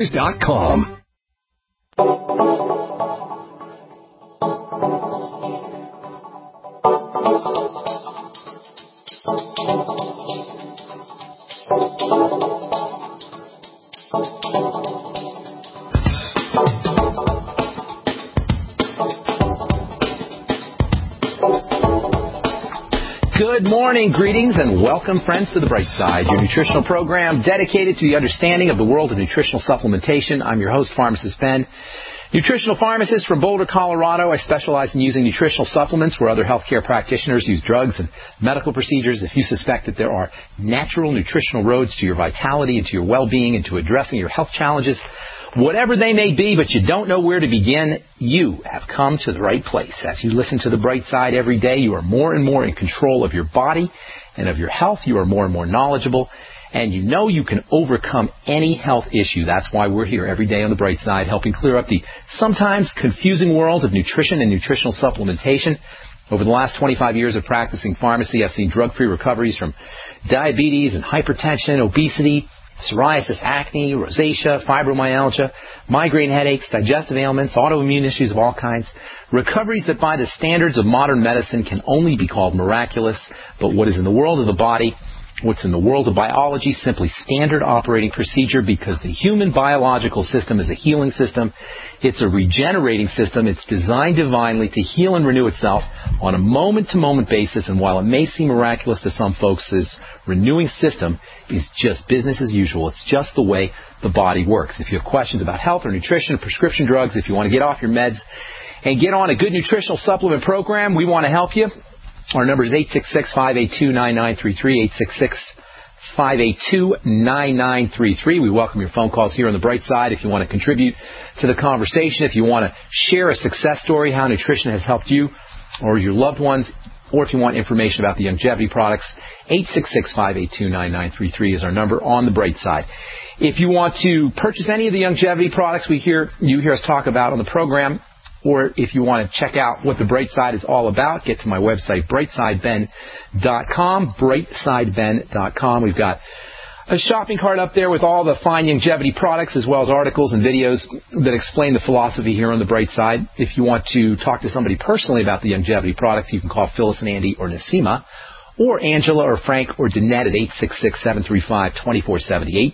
News.com. Good morning, greetings, and welcome, friends, to The Bright Side, your nutritional program dedicated to the understanding of the world of nutritional supplementation. I'm your host, Pharmacist Ben, nutritional pharmacist from Boulder, Colorado. I specialize in using nutritional supplements where other healthcare practitioners use drugs and medical procedures. If you suspect that there are natural nutritional roads to your vitality and to your well-being and to addressing your health challenges, whatever they may be, but you don't know where to begin, you have come to the right place. As you listen to The Bright Side every day, you are more and more in control of your body and of your health. You are more and more knowledgeable, and you know you can overcome any health issue. That's why we're here every day on The Bright Side, helping clear up the sometimes confusing world of nutrition and nutritional supplementation. Over the last 25 years of practicing pharmacy, I've seen drug-free recoveries from diabetes and hypertension, obesity, psoriasis, acne, rosacea, fibromyalgia, migraine headaches, digestive ailments, autoimmune issues of all kinds. Recoveries that by the standards of modern medicine can only be called miraculous, but what is in the world of the body, what's in the world of biology, simply standard operating procedure, because the human biological system is a healing system. It's a regenerating system. It's designed divinely to heal and renew itself on a moment-to-moment basis, and while it may seem miraculous to some folks, this renewing system is just business as usual. It's just the way the body works. If you have questions about health or nutrition, prescription drugs, if you want to get off your meds and get on a good nutritional supplement program, we want to help you. Our number is 866-582-9933, 866-582-9933. We welcome your phone calls here on The Bright Side. If you want to contribute to the conversation, if you want to share a success story, how nutrition has helped you or your loved ones, or if you want information about the longevity products, 866-582-9933 is our number on The Bright Side. If you want to purchase any of the longevity products you hear us talk about on the program, or if you want to check out what The Bright Side is all about, get to my website, brightsideben.com, brightsideben.com. We've got a shopping cart up there with all the fine longevity products, as well as articles and videos that explain the philosophy here on The Bright Side. If you want to talk to somebody personally about the longevity products, you can call Phyllis and Andy or Nasima, or Angela or Frank or Danette at 866-735-2470,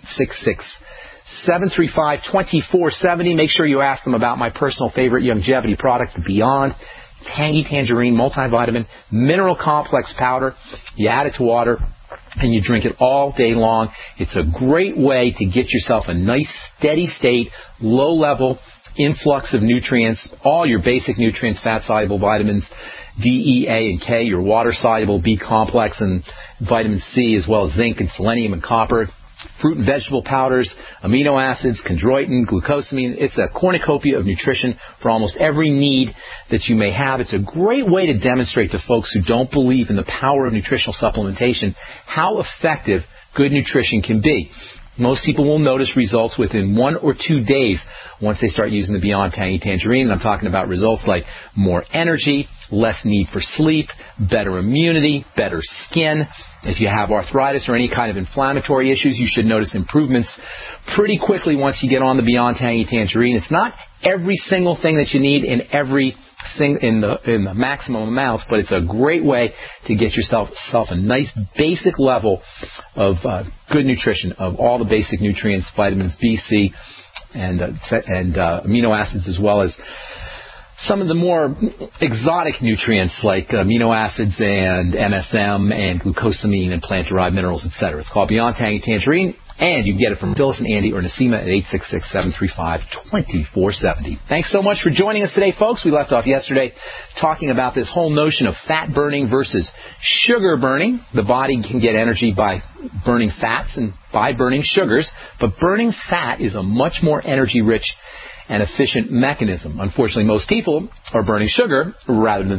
866-735-2470. Make sure you ask them about my personal favorite longevity product, Beyond Tangy Tangerine Multivitamin Mineral Complex Powder. You add it to water and you drink it all day long. It's a great way to get yourself a nice, steady state, low-level influx of nutrients, all your basic nutrients, fat-soluble vitamins, D, E, A, and K, your water-soluble B complex and vitamin C, as well as zinc and selenium and copper, fruit and vegetable powders, amino acids, chondroitin, glucosamine. It's a cornucopia of nutrition for almost every need that you may have. It's a great way to demonstrate to folks who don't believe in the power of nutritional supplementation how effective good nutrition can be. Most people will notice results within 1 or 2 days once they start using the Beyond Tangy Tangerine. And I'm talking about results like more energy, less need for sleep, better immunity, better skin. If you have arthritis or any kind of inflammatory issues, you should notice improvements pretty quickly once you get on the Beyond Tangy Tangerine. It's not every single thing that you need in the maximum amounts, but it's a great way to get yourself a nice basic level of good nutrition, of all the basic nutrients, vitamins B, C, and amino acids, as well as some of the more exotic nutrients like amino acids and MSM and glucosamine and plant-derived minerals, etc. It's called Beyond Tangy Tangerine, and you can get it from Phyllis and Andy or Nasima at 866-735-2470. Thanks so much for joining us today, folks. We left off yesterday talking about this whole notion of fat burning versus sugar burning. The body can get energy by burning fats and by burning sugars, but burning fat is a much more energy-rich and efficient mechanism. Unfortunately, most people are burning sugar rather than fat,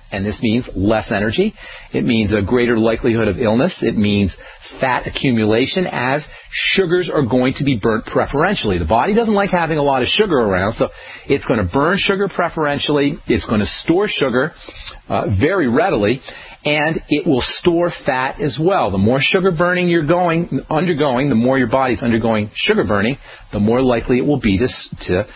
and this means less energy. It means a greater likelihood of illness. It means fat accumulation, as sugars are going to be burnt preferentially. The body doesn't like having a lot of sugar around, so it's going to burn sugar preferentially. It's going to store sugar very readily, and it will store fat as well. The more sugar burning you're undergoing, the more your body's undergoing sugar burning, the more likely it will be to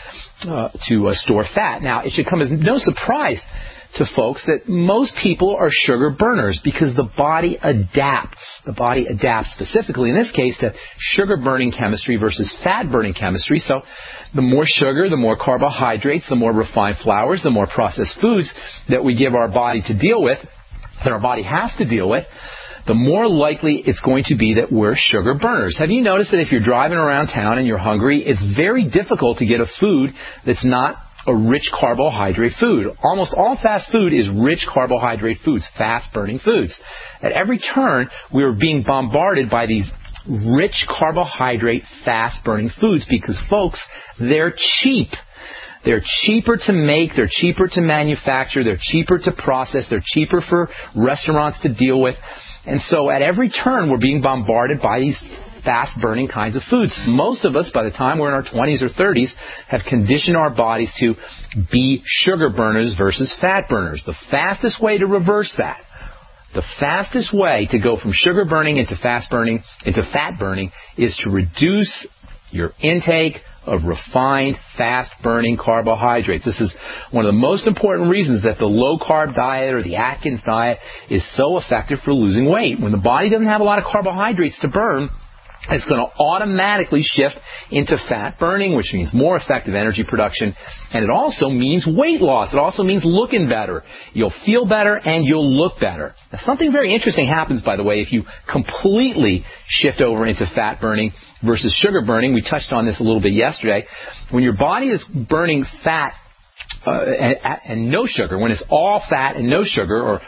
store fat. Now, it should come as no surprise to folks that most people are sugar burners because the body adapts. The body adapts specifically, in this case, to sugar-burning chemistry versus fat-burning chemistry. So the more sugar, the more carbohydrates, the more refined flours, the more processed foods that we give our body to deal with, that our body has to deal with, the more likely it's going to be that we're sugar burners. Have you noticed that if you're driving around town and you're hungry, it's very difficult to get a food that's not a rich carbohydrate food? Almost all fast food is rich carbohydrate foods, fast-burning foods. At every turn, we're being bombarded by these rich carbohydrate, fast-burning foods because, folks, they're cheap. They're cheaper to make, they're cheaper to manufacture, they're cheaper to process, they're cheaper for restaurants to deal with. And so at every turn, we're being bombarded by these fast-burning kinds of foods. Most of us, by the time we're in our 20s or 30s, have conditioned our bodies to be sugar burners versus fat burners. The fastest way to reverse that, the fastest way to go from sugar burning into fat burning is to reduce your intake of refined, fast-burning carbohydrates. This is one of the most important reasons that the low-carb diet or the Atkins diet is so effective for losing weight. When the body doesn't have a lot of carbohydrates to burn, it's going to automatically shift into fat burning, which means more effective energy production, and it also means weight loss. It also means looking better. You'll feel better and you'll look better. Now, something very interesting happens, by the way, if you completely shift over into fat burning versus sugar burning. We touched on this a little bit yesterday. When your body is burning fat and no sugar, when it's all fat and no sugar, or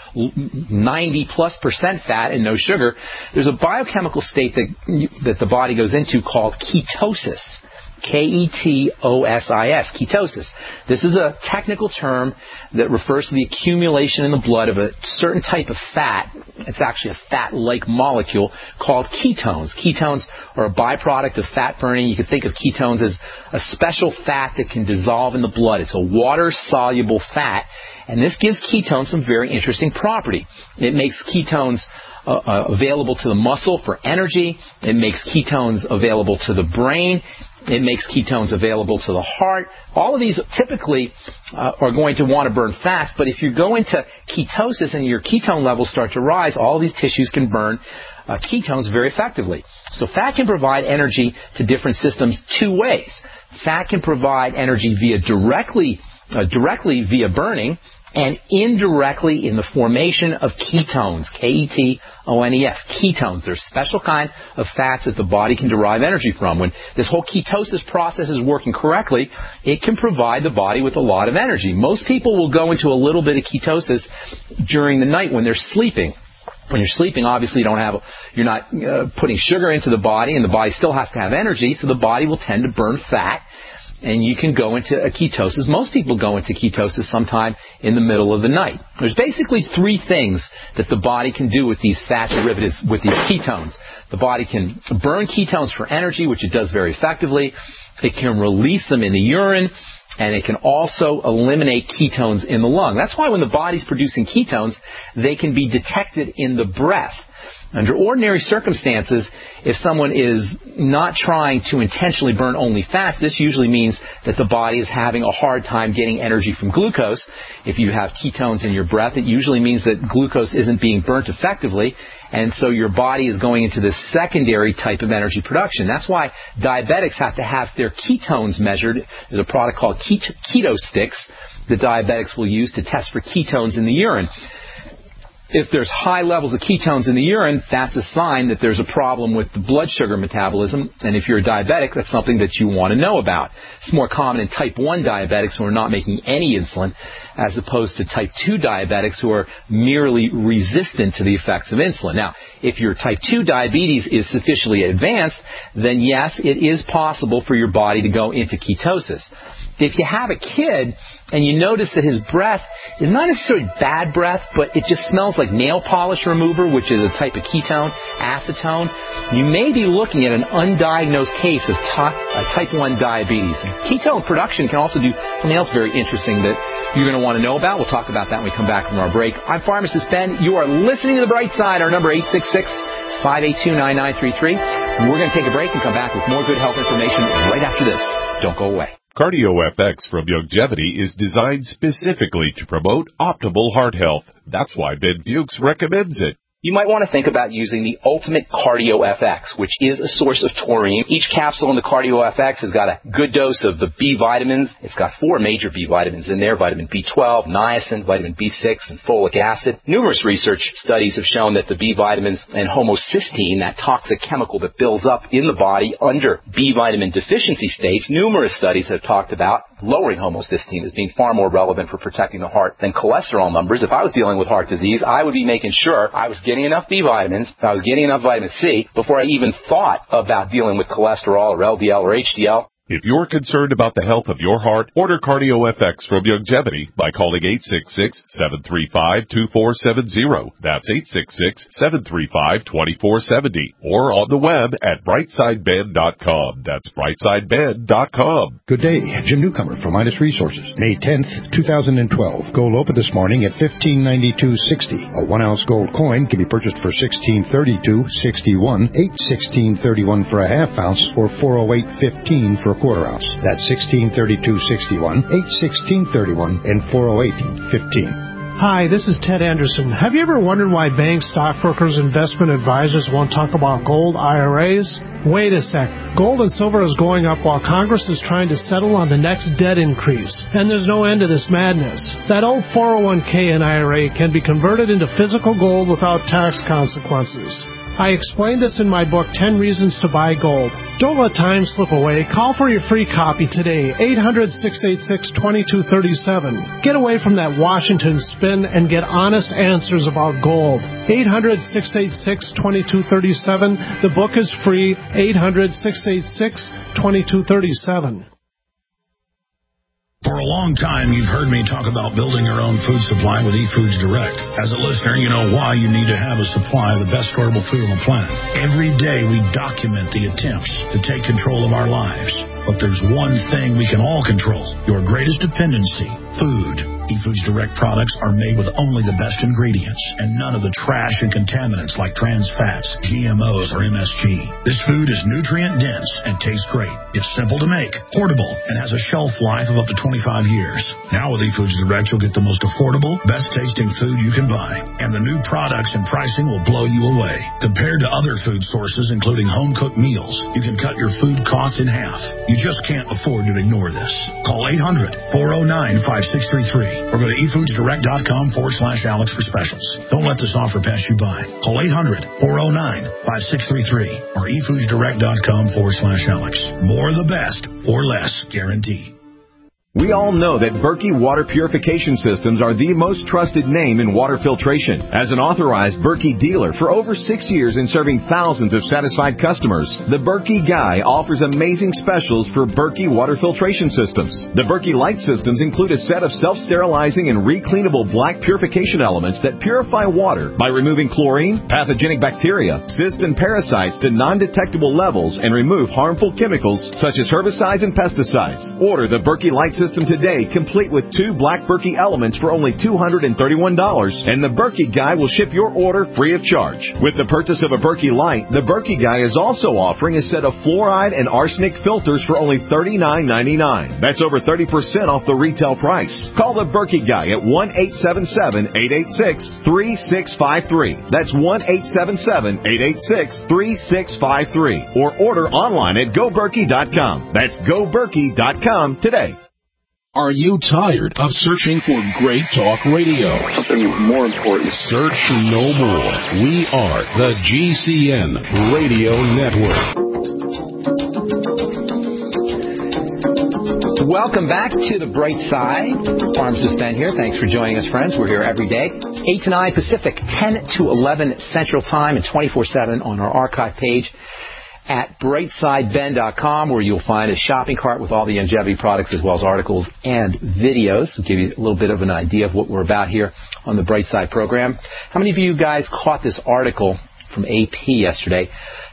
90+% fat and no sugar, there's a biochemical state that the body goes into called ketosis. Ketosis, ketosis. This is a technical term that refers to the accumulation in the blood of a certain type of fat. It's actually a fat-like molecule called ketones. Ketones are a byproduct of fat burning. You can think of ketones as a special fat that can dissolve in the blood. It's a water-soluble fat, and this gives ketones some very interesting property. It makes ketones available to the muscle for energy. It makes ketones available to the brain. It makes ketones available to the heart. All of these typically are going to want to burn fast, but if you go into ketosis and your ketone levels start to rise, all of these tissues can burn ketones very effectively. So fat can provide energy to different systems two ways. Fat can provide energy directly via burning, and indirectly in the formation of ketones, Ketones, ketones. They're a special kind of fats that the body can derive energy from. When this whole ketosis process is working correctly, it can provide the body with a lot of energy. Most people will go into a little bit of ketosis during the night when they're sleeping. When you're sleeping, obviously you're not putting sugar into the body, and the body still has to have energy, so the body will tend to burn fat. And you can go into a ketosis. Most people go into ketosis sometime in the middle of the night. There's basically three things that the body can do with these fat derivatives, with these ketones. The body can burn ketones for energy, which it does very effectively. It can release them in the urine, and it can also eliminate ketones in the lung. That's why when the body's producing ketones, they can be detected in the breath. Under ordinary circumstances, if someone is not trying to intentionally burn only fats, this usually means that the body is having a hard time getting energy from glucose. If you have ketones in your breath, it usually means that glucose isn't being burnt effectively, and so your body is going into this secondary type of energy production. That's why diabetics have to have their ketones measured. There's a product called Keto Sticks that diabetics will use to test for ketones in the urine. If there's high levels of ketones in the urine, that's a sign that there's a problem with the blood sugar metabolism. And if you're a diabetic, that's something that you want to know about. It's more common in type 1 diabetics who are not making any insulin, as opposed to type 2 diabetics who are merely resistant to the effects of insulin. Now, if your type 2 diabetes is sufficiently advanced, then yes, it is possible for your body to go into ketosis. if you have a kid and you notice that his breath is not necessarily bad breath, but it just smells like nail polish remover, which is a type of ketone, acetone, you may be looking at an undiagnosed case of type 1 diabetes. And ketone production can also do something else very interesting that you're going to want to know about. We'll talk about that when we come back from our break. I'm Pharmacist Ben. You are listening to The Bright Side. Our number 866-582-9933. We're going to take a break and come back with more good health information right after this. Don't go away. CardioFX from Youngevity is designed specifically to promote optimal heart health. That's why Ben Bukes recommends it. You might want to think about using the Ultimate CardioFX, which is a source of taurine. Each capsule in the CardioFX has got a good dose of the B vitamins. It's got 4 major B vitamins in there: vitamin B12, niacin, vitamin B6, and folic acid. Numerous research studies have shown that the B vitamins and homocysteine, that toxic chemical that builds up in the body under B vitamin deficiency states, numerous studies have talked about lowering homocysteine as being far more relevant for protecting the heart than cholesterol numbers. If I was dealing with heart disease, I would be making sure I was getting enough B vitamins, I was getting enough vitamin C before I even thought about dealing with cholesterol or LDL or HDL. If you're concerned about the health of your heart, order CardioFX from Youngevity by calling 866-735-2470. That's 866-735-2470. Or on the web at brightsideben.com. That's brightsideben.com. Good day. Jim Newcomer from Midas Resources. May 10th, 2012. Gold opened this morning at $1592.60. A 1-ounce gold coin can be purchased for $1632.61, $816.31 for a half ounce, or $408.15 for a quarter ounce. That's $1632.61, $816.31, and $408.15. Hi, this is Ted Anderson. Have you ever wondered why banks, stockbrokers, investment advisors won't talk about gold IRAs? Wait a sec. Gold and silver is going up while Congress is trying to settle on the next debt increase. And there's no end to this madness. That old 401k and IRA can be converted into physical gold without tax consequences. I explained this in my book, 10 Reasons to Buy Gold. Don't let time slip away. Call for your free copy today, 800-686-2237. Get away from that Washington spin and get honest answers about gold. 800-686-2237. The book is free, 800-686-2237. For a long time, you've heard me talk about building your own food supply with eFoods Direct. As a listener, you know why you need to have a supply of the best storable food on the planet. Every day, we document the attempts to take control of our lives. But there's one thing we can all control, your greatest dependency, food. eFoods Direct products are made with only the best ingredients and none of the trash and contaminants like trans fats, GMOs, or MSG. This food is nutrient dense and tastes great. It's simple to make, portable, and has a shelf life of up to 25 years. Now with eFoods Direct, you'll get the most affordable, best tasting food you can buy. And the new products and pricing will blow you away. Compared to other food sources, including home-cooked meals, you can cut your food costs in half. You just can't afford to ignore this. Call 800-409-5633 or go to efoodsdirect.com/Alex for specials. Don't let this offer pass you by. Call 800-409-5633 or efoodsdirect.com/Alex. More of the best for less, guaranteed. We all know that Berkey Water Purification Systems are the most trusted name in water filtration. As an authorized Berkey dealer for over 6 years and serving thousands of satisfied customers, the Berkey Guy offers amazing specials for Berkey Water Filtration Systems. The Berkey Light Systems include a set of self-sterilizing and recleanable black purification elements that purify water by removing chlorine, pathogenic bacteria, cysts, and parasites to non-detectable levels and remove harmful chemicals such as herbicides and pesticides. Order the Berkey Light System today, complete with 2 black Berkey elements for only $231, and the Berkey Guy will ship your order free of charge. With the purchase of a Berkey Light, the Berkey Guy is also offering a set of fluoride and arsenic filters for only $39.99. That's over 30% off the retail price. Call the Berkey Guy at 1-877-886-3653. That's 1-877-886-3653. Or order online at GoBerkey.com. That's GoBerkey.com today. Are you tired of searching for great talk radio? Something more important. Search no more. We are the GCN Radio Network. Welcome back to The Bright Side. Pharmacist Ben here. Thanks for joining us, friends. We're here every day, 8 to 9 Pacific, 10 to 11 Central Time, and 24/7 on our archive page at brightsideben.com, where you'll find a shopping cart with all the Youngevity products as well as articles and videos to give you a little bit of an idea of what we're about here on the Brightside program. How many of you guys caught this article from AP yesterday?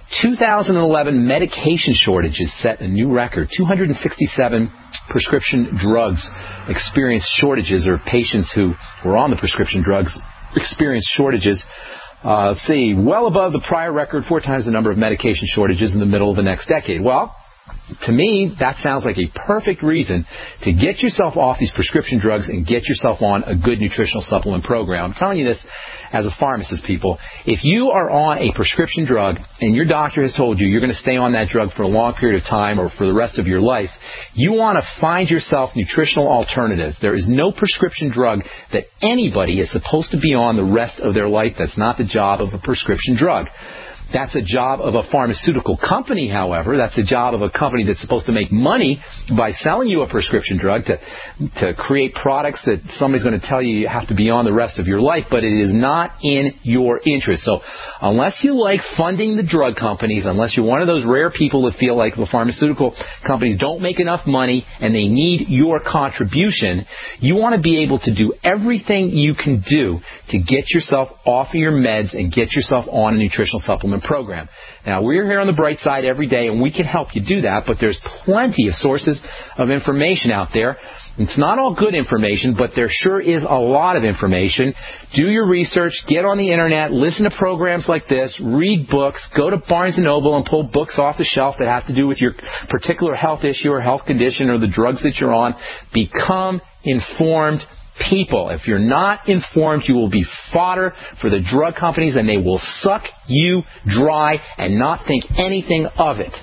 2011 medication shortages set a new record. 267 prescription drugs experienced shortages, or patients who were on the prescription drugs experienced shortages. Let's see, well above the prior record, 4 times the number of medication shortages in the middle of the next decade. Well, to me, that sounds like a perfect reason to get yourself off these prescription drugs and get yourself on a good nutritional supplement program. I'm telling you this as a pharmacist, people. If you are on a prescription drug and your doctor has told you you're going to stay on that drug for a long period of time or for the rest of your life, you want to find yourself nutritional alternatives. There is no prescription drug that anybody is supposed to be on the rest of their life. That's not the job of a prescription drug. That's a job of a pharmaceutical company, however. That's a job of a company that's supposed to make money by selling you a prescription drug to create products that somebody's going to tell you you have to be on the rest of your life, but it is not in your interest. So unless you like funding the drug companies, unless you're one of those rare people that feel like the pharmaceutical companies don't make enough money and they need your contribution, you want to be able to do everything you can do to get yourself off of your meds and get yourself on a nutritional supplement program. Now, we're here on the Bright Side every day, and we can help you do that, but there's plenty of sources of information out there. It's not all good information, but there sure is a lot of information. Do your research, get on the Internet, listen to programs like this, read books, go to Barnes & Noble and pull books off the shelf that have to do with your particular health issue or health condition or the drugs that you're on. Become informed people. If you're not informed, you will be fodder for the drug companies, and they will suck you dry and not think anything of it.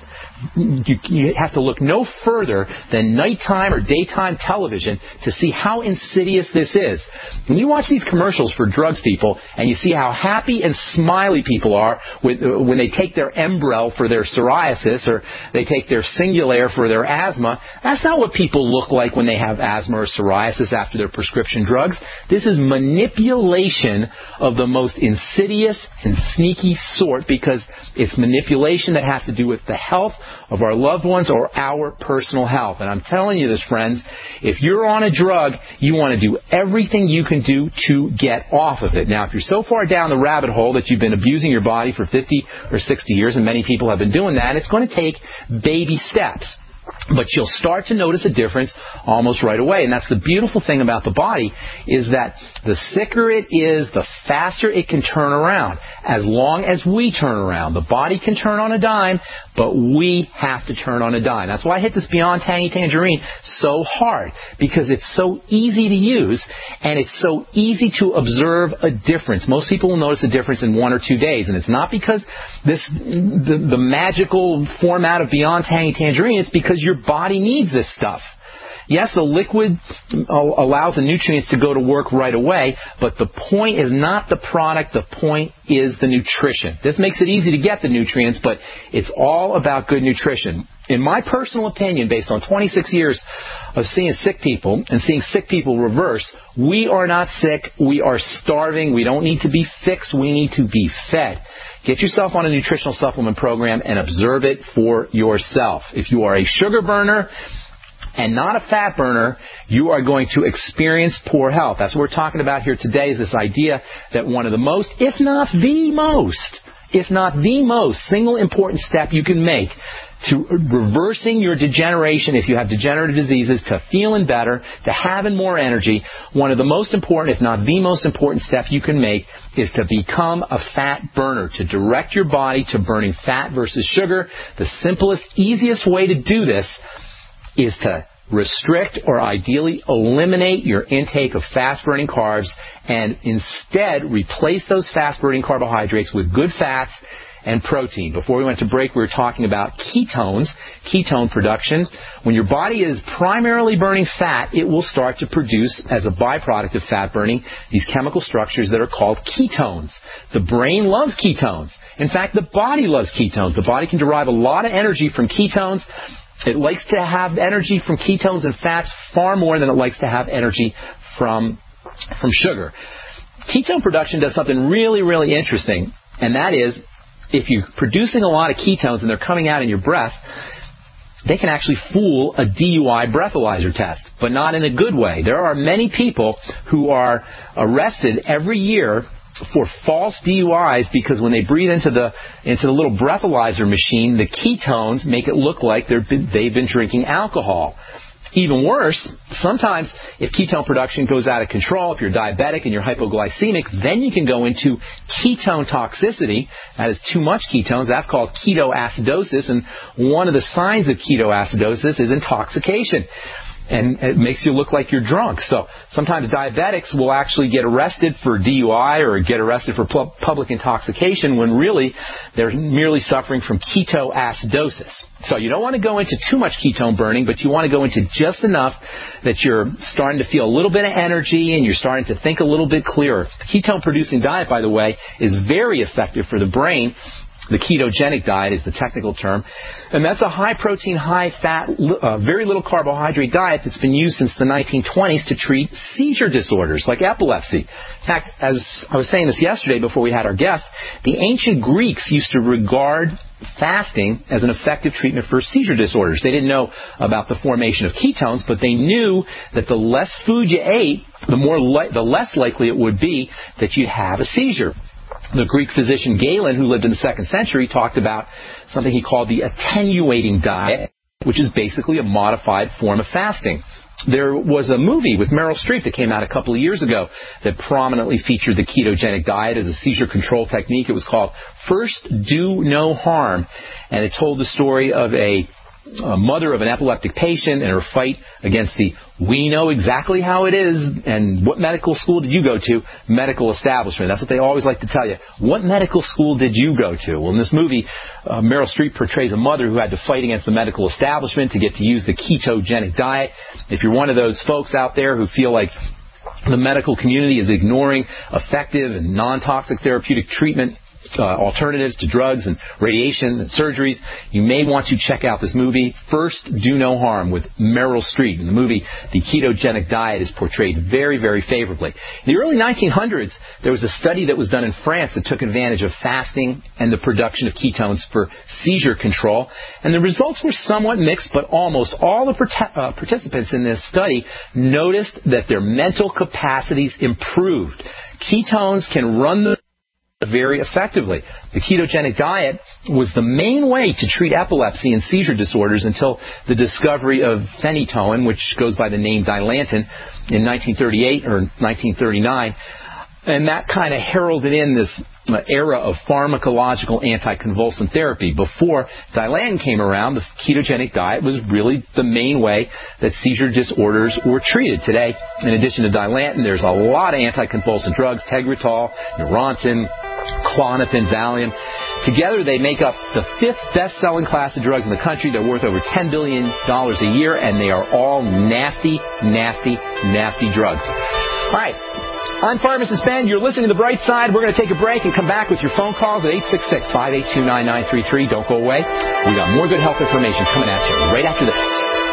You have to look no further than nighttime or daytime television to see how insidious this is. When you watch these commercials for drugs, people, and you see how happy and smiley people are when they take their Enbrel for their psoriasis or they take their Singulair for their asthma, that's not what people look like when they have asthma or psoriasis after their prescription drugs. This is manipulation of the most insidious and sneaky sort, because it's manipulation that has to do with the health of our loved ones or our personal health. And I'm telling you this, friends, if you're on a drug, you want to do everything you can do to get off of it. Now, if you're so far down the rabbit hole that you've been abusing your body for 50 or 60 years, and many people have been doing that, it's going to take baby steps. But you'll start to notice a difference almost right away. And that's the beautiful thing about the body, is that the sicker it is, the faster it can turn around. As long as we turn around. The body can turn on a dime, but we have to turn on a dime. That's why I hit this Beyond Tangy Tangerine so hard, because it's so easy to use and it's so easy to observe a difference. Most people will notice a difference in 1 or 2 days, and it's not because the magical format of Beyond Tangy Tangerine. It's because your body needs this stuff. Yes, the liquid allows the nutrients to go to work right away, but the point is not the product, the point is the nutrition. This makes it easy to get the nutrients, but it's all about good nutrition. In my personal opinion, based on 26 years of seeing sick people and seeing sick people reverse, we are not sick, we are starving, we don't need to be fixed, we need to be fed. Get yourself on a nutritional supplement program and observe it for yourself. If you are a sugar burner and not a fat burner, you are going to experience poor health. That's what we're talking about here today, is this idea that one of the most, if not the most single important step you can make to reversing your degeneration, if you have degenerative diseases, to feeling better, to having more energy, one of the most important, if not the most important step you can make is to become a fat burner, to direct your body to burning fat versus sugar. The simplest, easiest way to do this is to restrict or ideally eliminate your intake of fast-burning carbs and instead replace those fast-burning carbohydrates with good fats and protein. Before we went to break, we were talking about ketones, ketone production. When your body is primarily burning fat, it will start to produce, as a byproduct of fat burning, these chemical structures that are called ketones. The brain loves ketones. In fact, the body loves ketones. The body can derive a lot of energy from ketones. It likes to have energy from ketones and fats far more than it likes to have energy from sugar. Ketone production does something really, really interesting, and that is if you're producing a lot of ketones and they're coming out in your breath, they can actually fool a DUI breathalyzer test, but not in a good way. There are many people who are arrested every year for false DUIs because when they breathe into the little breathalyzer machine, the ketones make it look like they've been drinking alcohol. Even worse, sometimes if ketone production goes out of control, if you're diabetic and you're hypoglycemic, then you can go into ketone toxicity. That is too much ketones. That's called ketoacidosis. And one of the signs of ketoacidosis is intoxication. And it makes you look like you're drunk. So sometimes diabetics will actually get arrested for DUI or get arrested for public intoxication when really they're merely suffering from ketoacidosis. So you don't want to go into too much ketone burning, but you want to go into just enough that you're starting to feel a little bit of energy and you're starting to think a little bit clearer. The ketone-producing diet, by the way, is very effective for the brain. The ketogenic diet is the technical term. And that's a high-protein, high-fat, very little carbohydrate diet that's been used since the 1920s to treat seizure disorders like epilepsy. In fact, as I was saying this yesterday before we had our guest, the ancient Greeks used to regard fasting as an effective treatment for seizure disorders. They didn't know about the formation of ketones, but they knew that the less food you ate, the less likely it would be that you'd have a seizure. The Greek physician Galen, who lived in the 2nd century, talked about something he called the attenuating diet, which is basically a modified form of fasting. There was a movie with Meryl Streep that came out a couple of years ago that prominently featured the ketogenic diet as a seizure control technique. It was called First Do No Harm, and it told the story of a mother of an epileptic patient and her fight against the "we know exactly how it is" and "what medical school did you go to?" medical establishment. That's what they always like to tell you. What medical school did you go to? Well, in this movie, Meryl Streep portrays a mother who had to fight against the medical establishment to get to use the ketogenic diet. If you're one of those folks out there who feel like the medical community is ignoring effective and non-toxic therapeutic treatment alternatives to drugs and radiation and surgeries, you may want to check out this movie, First Do No Harm, with Meryl Streep. In the movie, the ketogenic diet is portrayed very, very favorably. In the early 1900s, there was a study that was done in France that took advantage of fasting and the production of ketones for seizure control, and the results were somewhat mixed, but almost all the participants in this study noticed that their mental capacities improved. Ketones can run the very effectively. The ketogenic diet was the main way to treat epilepsy and seizure disorders until the discovery of phenytoin, which goes by the name Dilantin, in 1938 or 1939. And that kind of heralded in this era of pharmacological anticonvulsant therapy. Before Dilantin came around, the ketogenic diet was really the main way that seizure disorders were treated. Today, in addition to Dilantin, there's a lot of anticonvulsant drugs: Tegretol, Neurontin, Klonopin, Valium. Together, they make up the 5th best-selling class of drugs in the country. They're worth over $10 billion a year, and they are all nasty, nasty, nasty drugs. All right. I'm Pharmacist Ben. You're listening to The Bright Side. We're going to take a break and come back with your phone calls at 866-582-9933. Don't go away. We got more good health information coming at you right after this.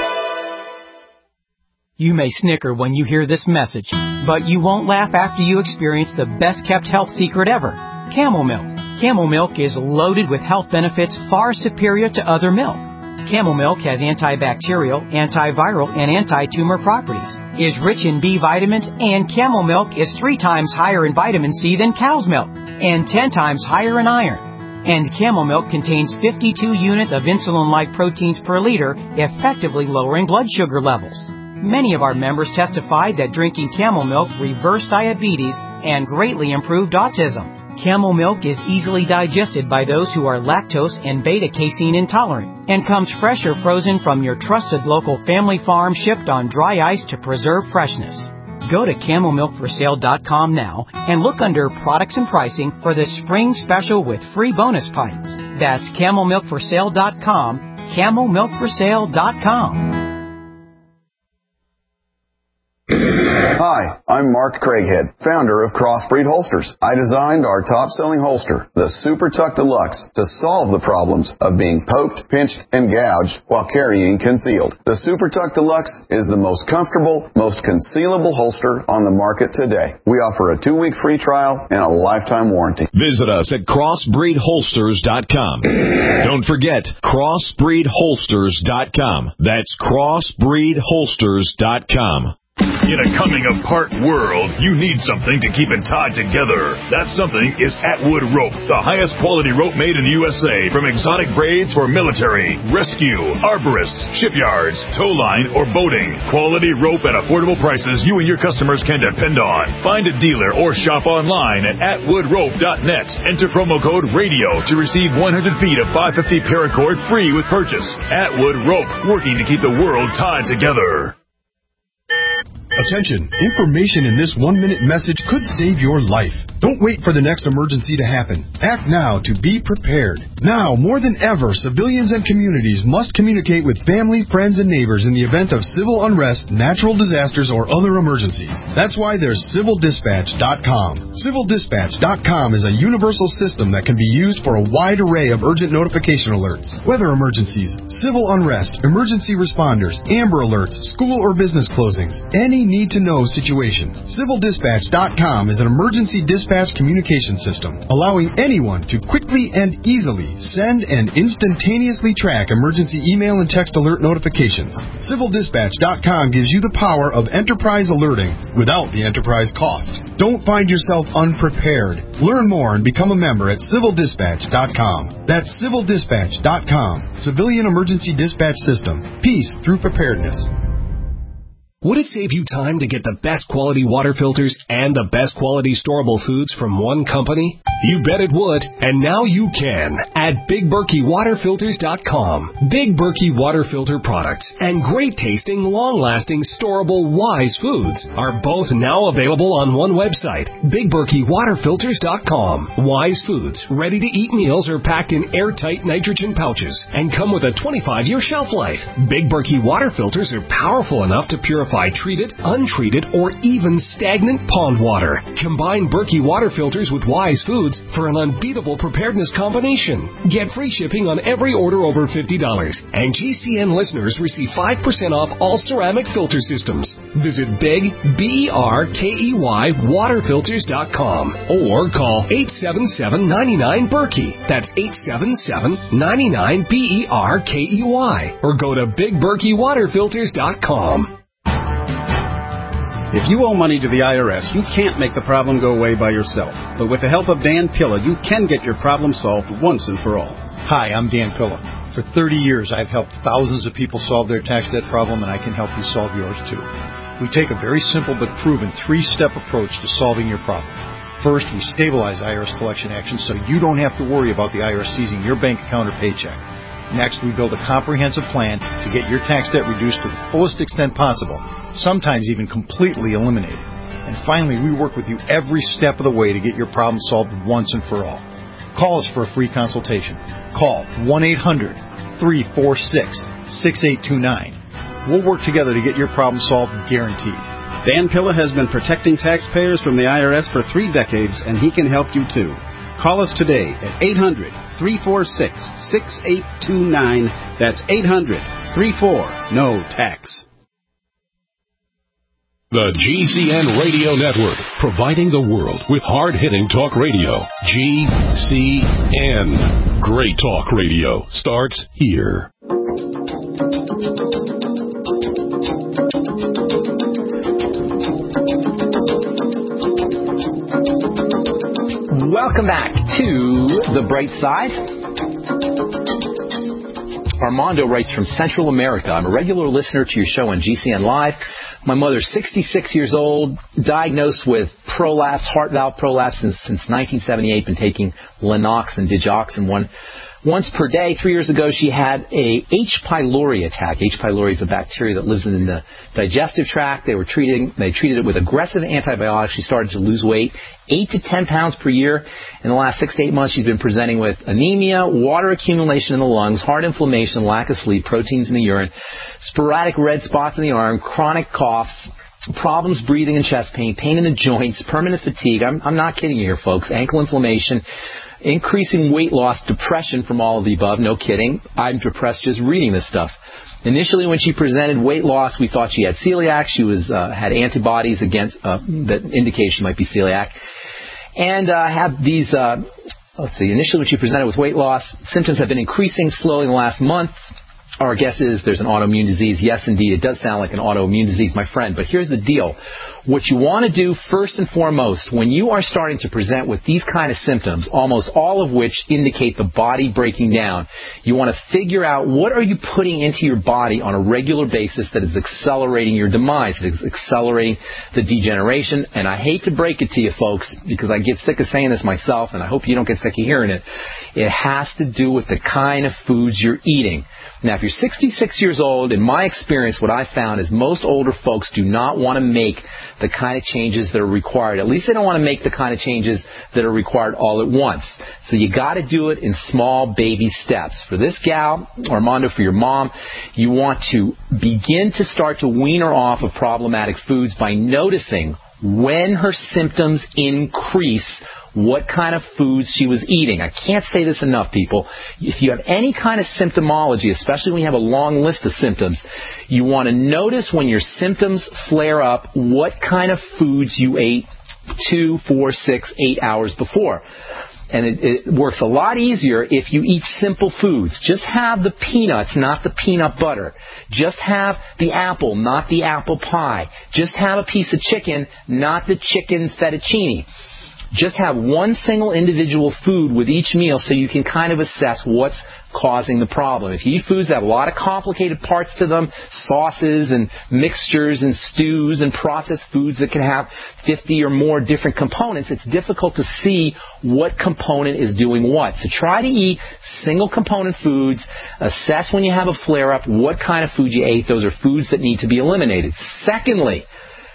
You may snicker when you hear this message, but you won't laugh after you experience the best-kept health secret ever, Camel Milk. Camel Milk is loaded with health benefits far superior to other milk. Camel Milk has antibacterial, antiviral, and anti-tumor properties, is rich in B vitamins, and Camel Milk is 3 times higher in vitamin C than cow's milk, and 10 times higher in iron. And Camel Milk contains 52 units of insulin-like proteins per liter, effectively lowering blood sugar levels. Many of our members testified that drinking Camel Milk reversed diabetes and greatly improved autism. Camel Milk is easily digested by those who are lactose and beta-casein intolerant and comes fresh or frozen from your trusted local family farm, shipped on dry ice to preserve freshness. Go to CamelMilkForSale.com now and look under Products and Pricing for the spring special with free bonus pints. That's CamelMilkForSale.com, CamelMilkForSale.com. Hi, I'm Mark Craighead, founder of Crossbreed Holsters. I designed our top-selling holster, the Super Tuck Deluxe, to solve the problems of being poked, pinched, and gouged while carrying concealed. The Super Tuck Deluxe is the most comfortable, most concealable holster on the market today. We offer a 2-week free trial and a lifetime warranty. Visit us at crossbreedholsters.com. Don't forget, crossbreedholsters.com. That's crossbreedholsters.com. In a coming-apart world, you need something to keep it tied together. That something is Atwood Rope, the highest quality rope made in the USA, from exotic braids for military, rescue, arborists, shipyards, tow line, or boating. Quality rope at affordable prices you and your customers can depend on. Find a dealer or shop online at atwoodrope.net. Enter promo code RADIO to receive 100 feet of 550 paracord free with purchase. Atwood Rope, working to keep the world tied together. Attention, information in this 1-minute message could save your life. Don't wait for the next emergency to happen. Act now to be prepared. Now, more than ever, civilians and communities must communicate with family, friends, and neighbors in the event of civil unrest, natural disasters, or other emergencies. That's why there's civildispatch.com. Civildispatch.com is a universal system that can be used for a wide array of urgent notification alerts. Weather emergencies, civil unrest, emergency responders, Amber Alerts, school or business closings, any need-to-know situation. Civildispatch.com is an emergency dispatch communication system, allowing anyone to quickly and easily send and instantaneously track emergency email and text alert notifications. Civildispatch.com gives you the power of enterprise alerting without the enterprise cost. Don't find yourself unprepared. Learn more and become a member at civildispatch.com. That's civildispatch.com. Civilian Emergency Dispatch System. Peace through preparedness. Would it save you time to get the best quality water filters and the best quality storable foods from one company? You bet it would, and now you can at BigBerkeyWaterFilters.com. Big Berkey water filter products and great tasting, long-lasting, storable Wise foods are both now available on one website, BigBerkeyWaterFilters.com. Wise foods, ready-to-eat meals are packed in airtight nitrogen pouches and come with a 25-year shelf life. Big Berkey water filters are powerful enough to purify treated, untreated, or even stagnant pond water. Combine Berkey water filters with Wise foods for an unbeatable preparedness combination. Get free shipping on every order over $50, and GCN listeners receive 5% off all ceramic filter systems. Visit Big, BERKEY, waterfilters.com or call 877-99-BERKEY. That's 877-99-BERKEY, or go to BigBerkeyWaterFilters.com. If you owe money to the IRS, you can't make the problem go away by yourself. But with the help of Dan Pilla, you can get your problem solved once and for all. Hi, I'm Dan Pilla. For 30 years, I've helped thousands of people solve their tax debt problem, and I can help you solve yours too. We take a very simple but proven 3-step approach to solving your problem. First, we stabilize IRS collection actions so you don't have to worry about the IRS seizing your bank account or paycheck. Next, we build a comprehensive plan to get your tax debt reduced to the fullest extent possible, sometimes even completely eliminated. And finally, we work with you every step of the way to get your problem solved once and for all. Call us for a free consultation. Call 1-800-346-6829. We'll work together to get your problem solved, guaranteed. Dan Pilla has been protecting taxpayers from the IRS for 3 decades, and he can help you too. Call us today at 800-346-6829. That's 800-34-NO-TAX. The GCN Radio Network, providing the world with hard-hitting talk radio. GCN. Great talk radio starts here. Welcome back to The Bright Side. Armando writes from Central America. I'm a regular listener to your show on GCN Live. My mother's 66 years old, diagnosed with prolapse, heart valve prolapse since 1978, been taking Lennox and digoxin once per day. 3 years ago, she had a H. pylori attack. H. pylori is a bacteria that lives in the digestive tract. They treated it with aggressive antibiotics. She started to lose weight, 8 to 10 pounds per year. In the last 6 to 8 months, she's been presenting with anemia, water accumulation in the lungs, heart inflammation, lack of sleep, proteins in the urine, sporadic red spots in the arm, chronic coughs, problems breathing and chest pain, pain in the joints, permanent fatigue. I'm not kidding you here, folks. Ankle inflammation, increasing weight loss, depression from all of the above. No kidding. I'm depressed just reading this stuff. Initially, when she presented weight loss, we thought she had celiac. She had antibodies against that indicate she might be celiac. And have these, initially when she presented with weight loss, symptoms have been increasing slowly in the last month. Our guess is there's an autoimmune disease. Yes, indeed, it does sound like an autoimmune disease, my friend. But here's the deal. What you want to do first and foremost, when you are starting to present with these kind of symptoms, almost all of which indicate the body breaking down, you want to figure out what are you putting into your body on a regular basis that is accelerating your demise, that is accelerating the degeneration. And I hate to break it to you, folks, because I get sick of saying this myself, and I hope you don't get sick of hearing it. It has to do with the kind of foods you're eating. Now, if you're 66 years old, in my experience, what I found is most older folks do not want to make the kind of changes that are required. At least they don't want to make the kind of changes that are required all at once. So you got to do it in small baby steps. For this gal, Armando, for your mom, you want to begin to start to wean her off of problematic foods by noticing when her symptoms increase, what kind of foods she was eating. I can't say this enough, people. If you have any kind of symptomology, especially when you have a long list of symptoms, you want to notice when your symptoms flare up what kind of foods you ate 2, 4, 6, 8 hours before. And it works a lot easier if you eat simple foods. Just have the peanuts, not the peanut butter. Just have the apple, not the apple pie. Just have a piece of chicken, not the chicken fettuccine. Just have one single individual food with each meal so you can kind of assess what's causing the problem. If you eat foods that have a lot of complicated parts to them, sauces and mixtures and stews and processed foods that can have 50 or more different components, it's difficult to see what component is doing what. So try to eat single component foods. Assess when you have a flare-up what kind of food you ate. Those are foods that need to be eliminated. Secondly,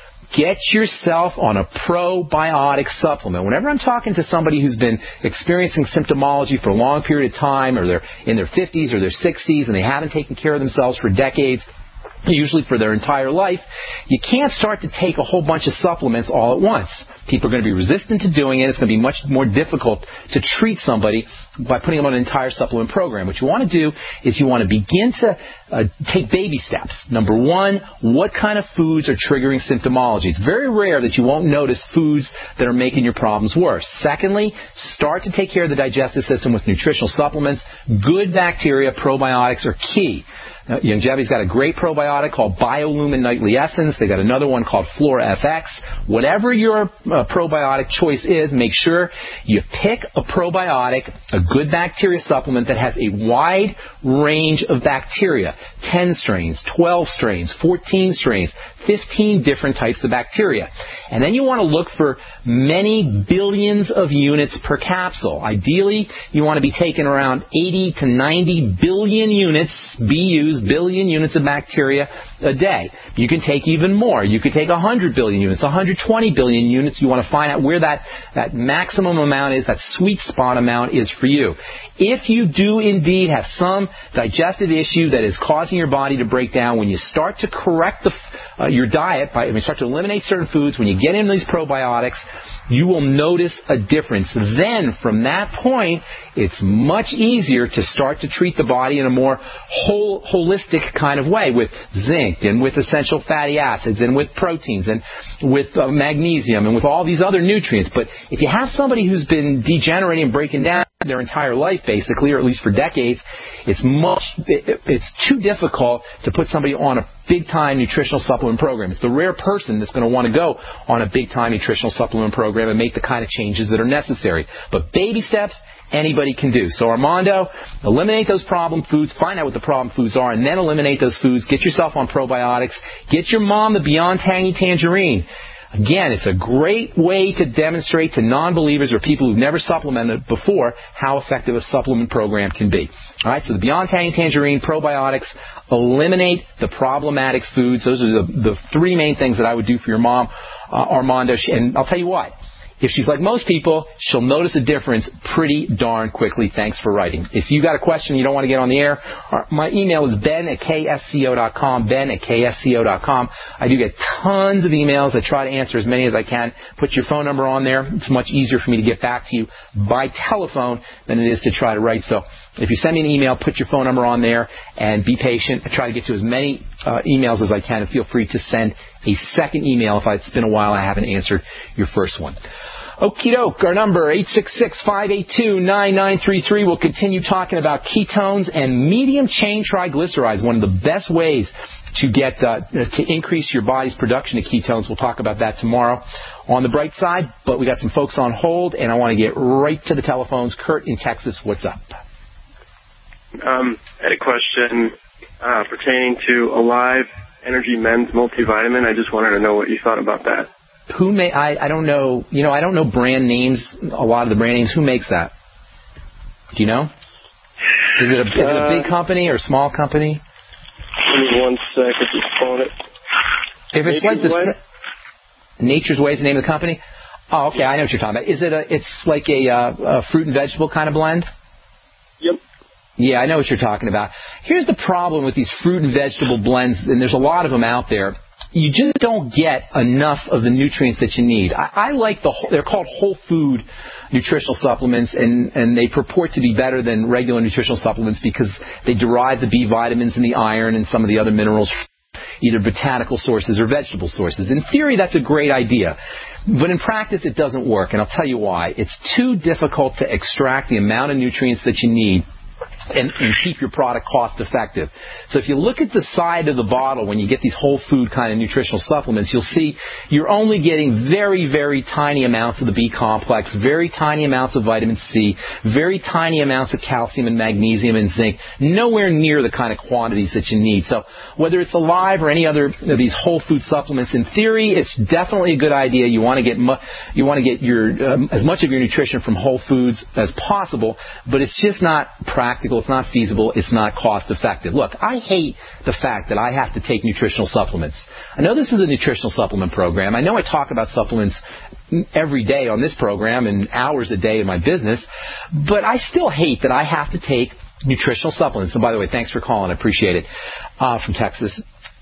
get yourself on a probiotic supplement. Whenever I'm talking to somebody who's been experiencing symptomology for a long period of time, or they're in their 50s or their 60s and they haven't taken care of themselves for decades, usually for their entire life, you can't start to take a whole bunch of supplements all at once. People are going to be resistant to doing it. It's going to be much more difficult to treat somebody by putting them on an entire supplement program. What you want to do is you want to begin to take baby steps. Number one, what kind of foods are triggering symptomology? It's very rare that you won't notice foods that are making your problems worse. Secondly, start to take care of the digestive system with nutritional supplements. Good bacteria, probiotics are key. Now, Youngevity's got a great probiotic called BioLumin Nightly Essence. They got another one called Flora FX. Whatever your probiotic choice is, make sure you pick a probiotic, a good bacteria supplement that has a wide range of bacteria. 10 strains, 12 strains, 14 strains, 15 different types of bacteria. And then you want to look for many billions of units per capsule. Ideally, you want to be taking around 80 to 90 billion units, BUs, billion units of bacteria a day. You can take even more. You could take 100 billion units, 120 billion units. You want to find out where that maximum amount is, that sweet spot amount is for you. If you do indeed have some digestive issue that is causing your body to break down, when you start to correct your diet, when you start to eliminate certain foods, when you get into these probiotics, you will notice a difference. Then, from that point, it's much easier to start to treat the body in a more holistic kind of way, with zinc and with essential fatty acids and with proteins and with magnesium and with all these other nutrients. But if you have somebody who's been degenerating and breaking down their entire life, basically, or at least for decades, it's too difficult to put somebody on a big-time nutritional supplement program. It's the rare person that's going to want to go on a big-time nutritional supplement program and make the kind of changes that are necessary. But baby steps, anybody can do. So, Armando, eliminate those problem foods, find out what the problem foods are, and then eliminate those foods. Get yourself on probiotics. Get your mom the Beyond Tangy Tangerine. Again, it's a great way to demonstrate to non-believers or people who've never supplemented before how effective a supplement program can be. All right, so the Beyond Tangy Tangerine, probiotics, eliminate the problematic foods. Those are the three main things that I would do for your mom, Armando. And I'll tell you what, If she's like most people, she'll notice a difference pretty darn quickly. Thanks for writing. If you got a question you don't want to get on the air, my email is ben@ksco.com, ben@ksco.com. I do get tons of emails. I try to answer as many as I can. Put your phone number on there. It's much easier for me to get back to you by telephone than it is to try to write. So if you send me an email, put your phone number on there and be patient. I try to get to as many emails as I can, and feel free to send a second email if it's been a while I haven't answered your first one. Okie doke, our number, 866-582-9933. We'll continue talking about ketones and medium chain triglycerides, one of the best ways to get to increase your body's production of ketones. We'll talk about that tomorrow on the bright side, but we got some folks on hold, and I want to get right to the telephones. Kurt in Texas, what's up? I had a question pertaining to Alive Energy Men's Multivitamin. I just wanted to know what you thought about that. I don't know. I don't know brand names, a lot of the brand names. Who makes that? Do you know? Is it a big company or a small company? Give me 1 sec. I just phone it. If it's Nature's Way is the name of the company? Oh, okay. I know what you're talking about. It's like a fruit and vegetable kind of blend? Yep. Yeah, I know what you're talking about. Here's the problem with these fruit and vegetable blends, and there's a lot of them out there. You just don't get enough of the nutrients that you need. I like they're called whole food nutritional supplements, and they purport to be better than regular nutritional supplements because they derive the B vitamins and the iron and some of the other minerals from either botanical sources or vegetable sources. In theory, that's a great idea. But in practice, it doesn't work, and I'll tell you why. It's too difficult to extract the amount of nutrients that you need and keep your product cost effective. So if you look at the side of the bottle when you get these whole food kind of nutritional supplements, you'll see you're only getting very, very tiny amounts of the B complex, very tiny amounts of vitamin C, very tiny amounts of calcium and magnesium and zinc, nowhere near the kind of quantities that you need. So whether it's Alive or any other of these whole food supplements, in theory, it's definitely a good idea. You want to get your as much of your nutrition from whole foods as possible, but it's just not practical. It's not feasible. It's not cost effective. Look, I hate the fact that I have to take nutritional supplements. I know this is a nutritional supplement program. I know I talk about supplements every day on this program and hours a day in my business, but I still hate that I have to take nutritional supplements. And by the way, thanks for calling. I appreciate it. From Texas.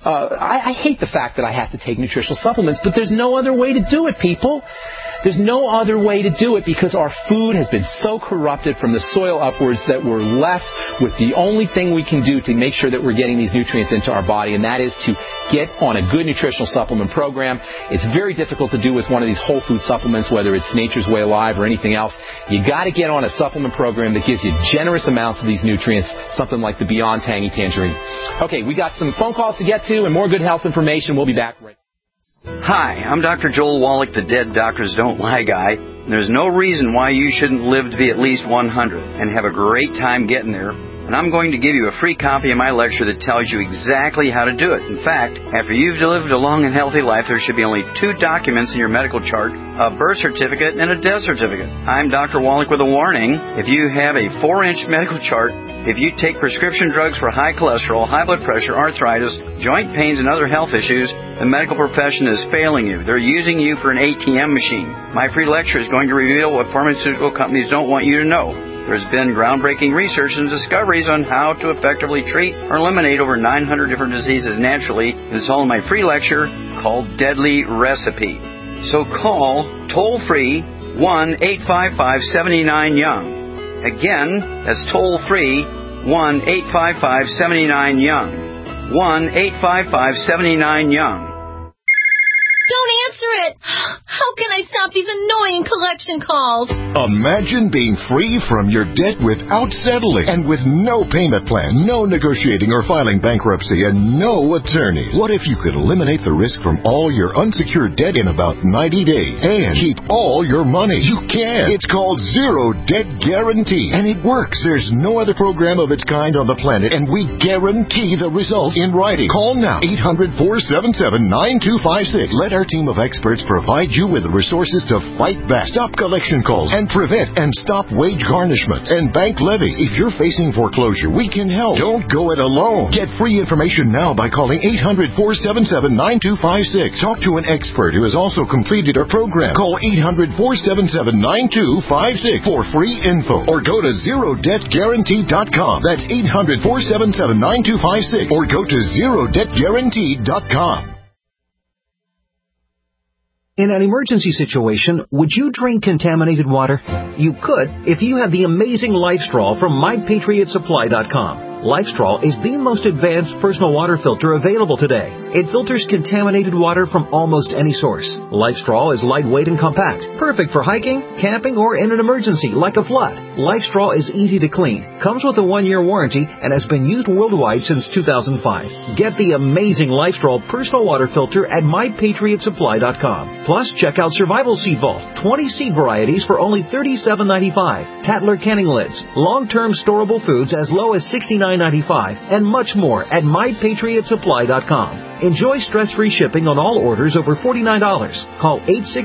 I hate the fact that I have to take nutritional supplements, but there's no other way to do it, people. There's no other way to do it because our food has been so corrupted from the soil upwards that we're left with the only thing we can do to make sure that we're getting these nutrients into our body, and that is to get on a good nutritional supplement program. It's very difficult to do with one of these whole food supplements, whether it's Nature's Way Alive or anything else. You got to get on a supplement program that gives you generous amounts of these nutrients, something like the Beyond Tangy Tangerine. Okay, we got some phone calls to get to and more good health information. We'll be back right. Hi, I'm Dr. Joel Wallach, the Dead Doctors Don't Lie guy. There's no reason why you shouldn't live to be at least 100 and have a great time getting there. And I'm going to give you a free copy of my lecture that tells you exactly how to do it. In fact, after you've lived a long and healthy life, there should be only 2 documents in your medical chart, a birth certificate and a death certificate. I'm Dr. Wallach with a warning. If you have a 4-inch medical chart, if you take prescription drugs for high cholesterol, high blood pressure, arthritis, joint pains, and other health issues, the medical profession is failing you. They're using you for an ATM machine. My free lecture is going to reveal what pharmaceutical companies don't want you to know. There's been groundbreaking research and discoveries on how to effectively treat or eliminate over 900 different diseases naturally. It's all in my free lecture called Deadly Recipe. So call toll-free 1-855-79-YOUNG. Again, that's toll-free 1-855-79-YOUNG. 1-855-79-YOUNG. Don't answer it! How can I stop these annoying collection calls? Imagine being free from your debt without settling and with no payment plan, no negotiating or filing bankruptcy, and no attorneys. What if you could eliminate the risk from all your unsecured debt in about 90 days and keep all your money? You can. It's called Zero Debt Guarantee, and it works. There's no other program of its kind on the planet, and we guarantee the results in writing. Call now, 800-477-9256. Let our team of experts provide you with the resources to fight back, stop collection calls, and prevent and stop wage garnishments and bank levies. If you're facing foreclosure, we can help. Don't go it alone. Get free information now by calling 800-477-9256. Talk to an expert who has also completed our program. Call 800-477-9256 for free info or go to ZeroDebtGuarantee.com. That's 800-477-9256 or go to ZeroDebtGuarantee.com. In an emergency situation, would you drink contaminated water? You could if you had the amazing LifeStraw from MyPatriotSupply.com. LifeStraw is the most advanced personal water filter available today. It filters contaminated water from almost any source. LifeStraw is lightweight and compact, perfect for hiking, camping, or in an emergency like a flood. LifeStraw is easy to clean, comes with a 1-year warranty, and has been used worldwide since 2005. Get the amazing LifeStraw personal water filter at MyPatriotSupply.com. Plus, check out Survival Seed Vault, 20 seed varieties for only $37.95, Tatler canning lids, long-term storable foods as low as $69.95, and much more at MyPatriotSupply.com. Enjoy stress-free shipping on all orders over $49. Call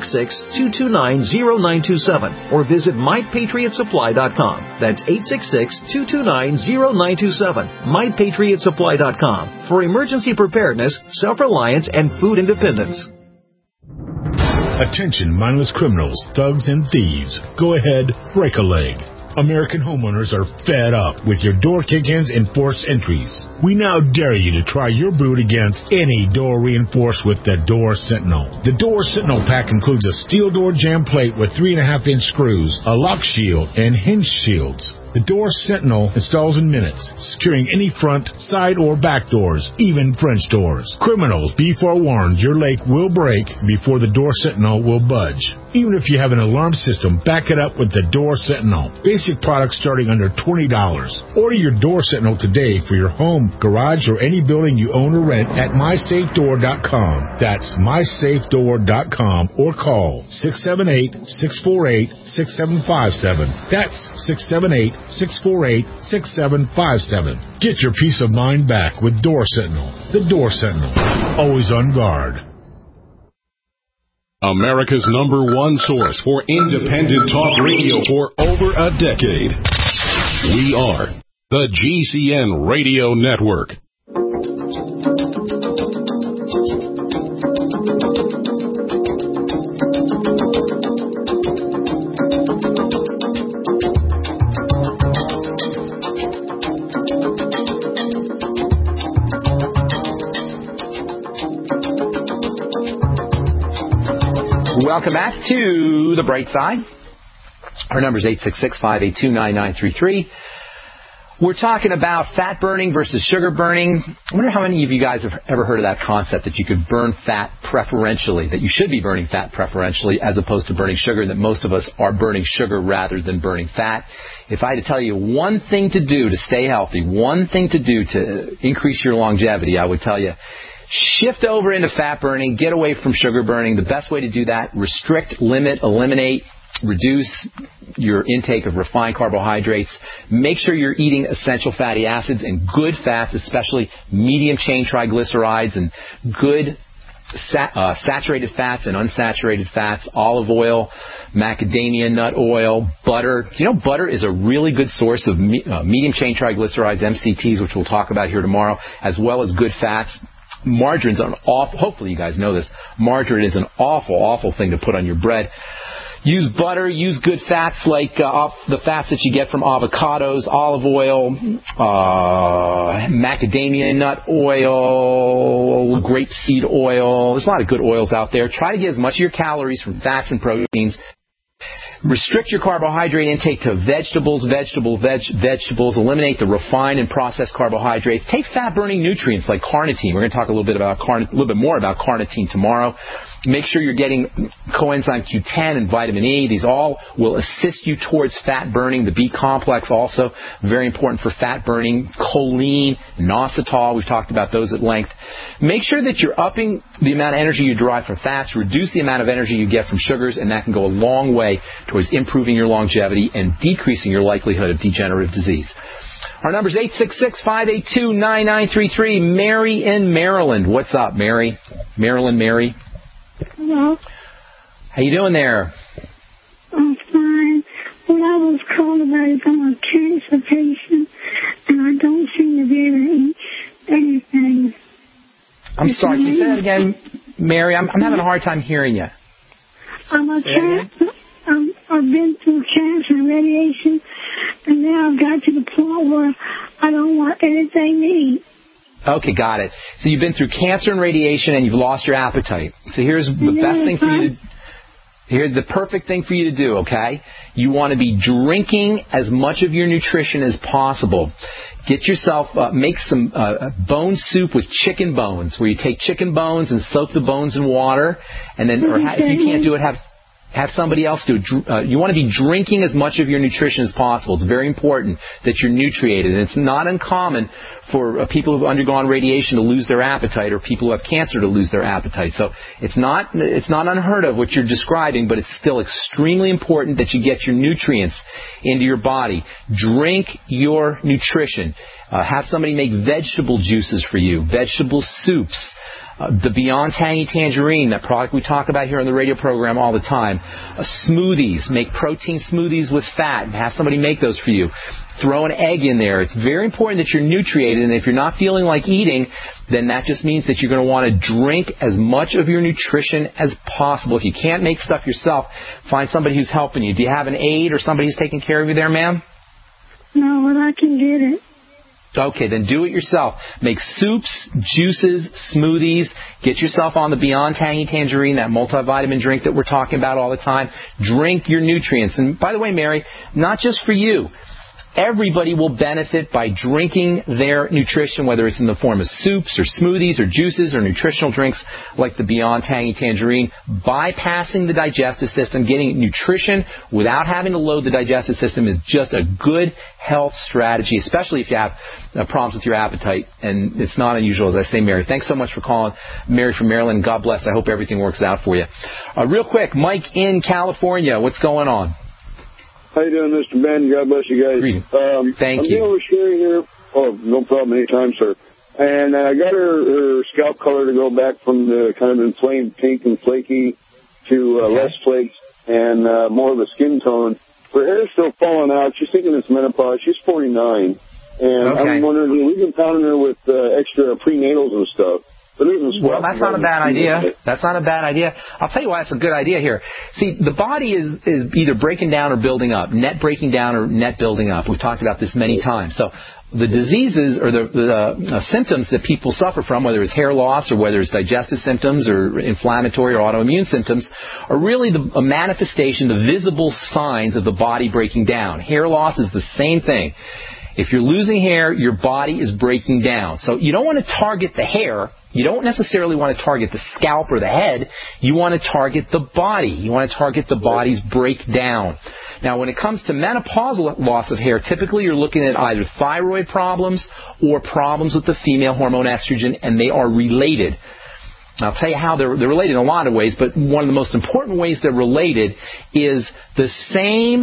866-229-0927 or visit MyPatriotSupply.com. That's 866-229-0927. MyPatriotSupply.com for emergency preparedness, self-reliance, and food independence. Attention, mindless criminals, thugs, and thieves. Go ahead, break a leg. American homeowners are fed up with your door kick-ins and forced entries. We now dare you to try your boot against any door reinforced with the Door Sentinel. The Door Sentinel pack includes a steel door jamb plate with 3.5-inch screws, a lock shield, and hinge shields. The Door Sentinel installs in minutes, securing any front, side, or back doors, even French doors. Criminals, be forewarned, your leg will break before the Door Sentinel will budge. Even if you have an alarm system, back it up with the Door Sentinel. Basic products starting under $20. Order your Door Sentinel today for your home, garage, or any building you own or rent at MySafeDoor.com. That's MySafeDoor.com or call 678-648-6757. That's 678-648-6757. Get your peace of mind back with Door Sentinel. The Door Sentinel. Always on guard. America's #1 source for independent talk radio for over a decade. We are the GCN Radio Network. Welcome back to The Bright Side. Our number is 866-582-9933. We're talking about fat burning versus sugar burning. I wonder how many of you guys have ever heard of that concept that you could burn fat preferentially, that you should be burning fat preferentially as opposed to burning sugar, that most of us are burning sugar rather than burning fat. If I had to tell you one thing to do to stay healthy, one thing to do to increase your longevity, I would tell you, shift over into fat burning, get away from sugar burning. The best way to do that, restrict, limit, eliminate, reduce your intake of refined carbohydrates. Make sure you're eating essential fatty acids and good fats, especially medium-chain triglycerides and good saturated fats and unsaturated fats, olive oil, macadamia nut oil, butter. You know, butter is a really good source of medium-chain triglycerides, MCTs, which we'll talk about here tomorrow, as well as good fats. Margarine's an awful, hopefully you guys know this, margarine is an awful thing to put on your bread. Use butter, use good fats like the fats that you get from avocados, olive oil, macadamia nut oil, grapeseed oil. There's a lot of good oils out there. Try to get as much of your calories from fats and proteins. Restrict your carbohydrate intake to vegetables. Eliminate the refined and processed carbohydrates. Take fat-burning nutrients like carnitine. We're going to talk a little bit more about carnitine tomorrow. Make sure you're getting coenzyme Q10 and vitamin E. These all will assist you towards fat burning. The B complex also very important for fat burning. Choline, inositol, we've talked about those at length. Make sure that you're upping the amount of energy you derive from fats. Reduce the amount of energy you get from sugars, and that can go a long way towards improving your longevity and decreasing your likelihood of degenerative disease. Our number is 866-582-9933. Mary in Maryland. What's up, Mary? Maryland, Mary? Hello. How you doing there? I'm fine. What I was called about is I'm a cancer patient, and I don't seem to be able to eat anything. I'm sorry. Can you say that again, Mary? I'm having a hard time hearing you. I'm a cancer. I've been through cancer and radiation, and now I've got to the point where I don't want anything to eat. Okay, got it. So you've been through cancer and radiation, and you've lost your appetite. So here's the best thing for you to. Here's the perfect thing for you to do, okay? You want to be drinking as much of your nutrition as possible. Get yourself, make some bone soup with chicken bones, where you take chicken bones and soak the bones in water, and then, if you can't do it, have somebody else do it. You want to be drinking as much of your nutrition as possible. It's very important that you're nutriated. And it's not uncommon for people who've undergone radiation to lose their appetite, or people who have cancer to lose their appetite. So it's not unheard of what you're describing, but it's still extremely important that you get your nutrients into your body. Drink your nutrition. Have somebody make vegetable juices for you, vegetable soups. The Beyond Tangy Tangerine, that product we talk about here on the radio program all the time. Smoothies. Make protein smoothies with fat and have somebody make those for you. Throw an egg in there. It's very important that you're nutriated, and if you're not feeling like eating, then that just means that you're going to want to drink as much of your nutrition as possible. If you can't make stuff yourself, find somebody who's helping you. Do you have an aide or somebody who's taking care of you there, ma'am? No, but I can get it. Okay, then do it yourself. Make soups, juices, smoothies. Get yourself on the Beyond Tangy Tangerine, that multivitamin drink that we're talking about all the time. Drink your nutrients. And by the way, Mary, not just for you. Everybody will benefit by drinking their nutrition, whether it's in the form of soups or smoothies or juices or nutritional drinks like the Beyond Tangy Tangerine. Bypassing the digestive system, getting nutrition without having to load the digestive system is just a good health strategy, especially if you have problems with your appetite. And it's not unusual, as I say, Mary. Thanks so much for calling, Mary from Maryland. God bless. I hope everything works out for you. Real quick, Mike in California. What's going on? How you doing, Mr. Ben? God bless you guys. Thank you. I'm dealing with Sherry here. Oh, no problem. Anytime, sir. And I got her scalp color to go back from the kind of inflamed pink and flaky to less flakes and more of a skin tone. Her hair's still falling out. She's thinking it's menopause. She's 49. And I'm wondering, we've been pounding her with extra prenatals and stuff. Well, that's not a bad idea. That's not a bad idea. I'll tell you why it's a good idea here. See, the body is either breaking down or building up, net breaking down or net building up. We've talked about this many times. So the diseases or the symptoms that people suffer from, whether it's hair loss or whether it's digestive symptoms or inflammatory or autoimmune symptoms, are really a manifestation, the visible signs of the body breaking down. Hair loss is the same thing. If you're losing hair, your body is breaking down. So you don't want to target the hair. You don't necessarily want to target the scalp or the head. You want to target the body. You want to target the body's breakdown. Now, when it comes to menopausal loss of hair, typically you're looking at either thyroid problems or problems with the female hormone estrogen, and they are related. I'll tell you how they're related in a lot of ways, but one of the most important ways they're related is the same